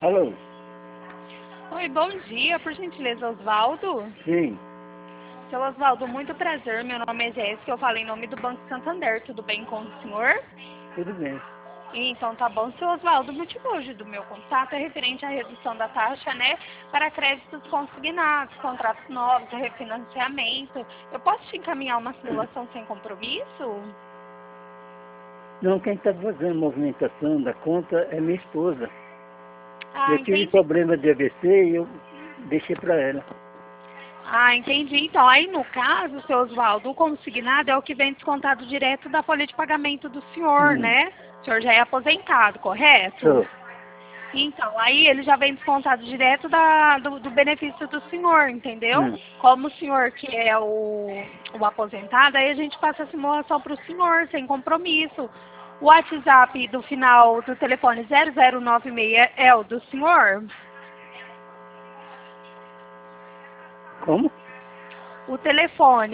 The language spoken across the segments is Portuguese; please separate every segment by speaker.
Speaker 1: Alô?
Speaker 2: Oi, bom dia, por gentileza, Osvaldo?
Speaker 1: Sim,
Speaker 2: Seu Osvaldo, muito prazer, meu nome é Jéssica, eu falo em nome do Banco Santander, tudo bem com o senhor?
Speaker 1: tudo bem.
Speaker 2: Então tá bom, seu Osvaldo, o motivo hoje do meu contato é referente à redução da taxa, né, para créditos consignados, contratos novos, refinanciamento. Eu posso te encaminhar uma simulação sem compromisso?
Speaker 1: Não, quem está fazendo a movimentação da conta é minha esposa.
Speaker 2: Ah,
Speaker 1: Eu tive
Speaker 2: entendi.
Speaker 1: problema de AVC e eu deixei para ela.
Speaker 2: Ah, entendi. Então, aí no caso, seu Osvaldo, o consignado é o que vem descontado direto da folha de pagamento do senhor,
Speaker 1: Hum,
Speaker 2: né? O senhor já é aposentado, correto?
Speaker 1: sou.
Speaker 2: Então, aí ele já vem descontado direto do benefício do senhor, entendeu?
Speaker 1: Hum,
Speaker 2: Como o senhor que é o aposentado, aí a gente passa a simulação para o senhor, sem compromisso. O WhatsApp do final do telefone 0096 é o do senhor?
Speaker 1: como?
Speaker 2: O telefone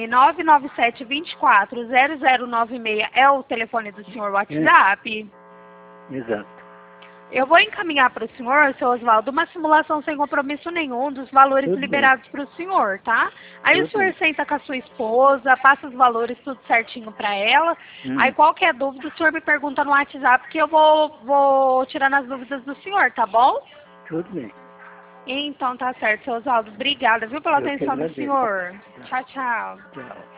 Speaker 2: 997-24-0096 é o telefone do senhor
Speaker 1: É,
Speaker 2: WhatsApp?
Speaker 1: exato.
Speaker 2: Eu vou encaminhar para o senhor, seu Osvaldo, uma simulação sem compromisso nenhum dos valores
Speaker 1: Tudo bem,
Speaker 2: liberados para o senhor, tá? Aí o
Speaker 1: tudo
Speaker 2: senhor
Speaker 1: bem.
Speaker 2: senta com a sua esposa, passa os valores tudo certinho para ela. Aí
Speaker 1: Hum,
Speaker 2: qualquer dúvida o senhor me pergunta no WhatsApp que eu vou tirando as dúvidas do senhor, tá bom?
Speaker 1: tudo bem.
Speaker 2: Então tá certo, seu Osvaldo. Obrigada, viu, pela
Speaker 1: Eu que
Speaker 2: atenção do
Speaker 1: agradeço.
Speaker 2: senhor.
Speaker 1: Tá,
Speaker 2: Tchau, tchau.
Speaker 1: tchau.